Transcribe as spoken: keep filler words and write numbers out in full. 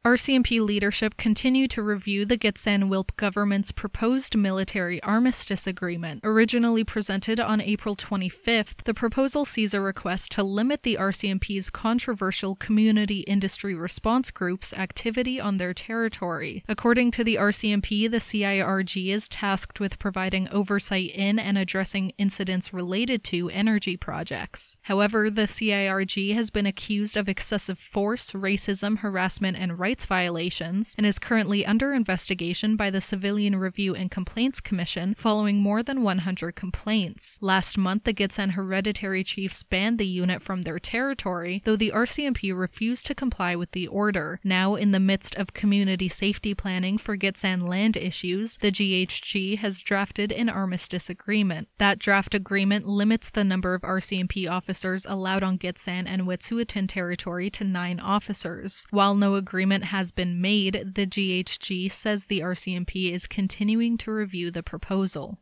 R C M P leadership continue to review the Gitxsan-Wilp government's proposed military armistice agreement. Originally presented on April twenty-fifth, the proposal sees a request to limit the R C M P's controversial community industry response groups' activity on their territory. According to the R C M P, the C I R G is tasked with providing oversight in and addressing incidents related to energy projects. However, the C I R G has been accused of excessive force, racism, harassment, and rights violations, and is currently under investigation by the Civilian Review and Complaints Commission following more than one hundred complaints. Last month, the Gitxsan hereditary chiefs banned the unit from their territory, though the R C M P refused to comply with the order. Now, in the midst of community safety planning for Gitxsan land issues, the G H G has drafted an armistice agreement. That draft agreement limits the number of R C M P officers allowed on Gitxsan and Wet'suwet'en territory to nine officers. While no agreement has been made, the G H G says the R C M P is continuing to review the proposal.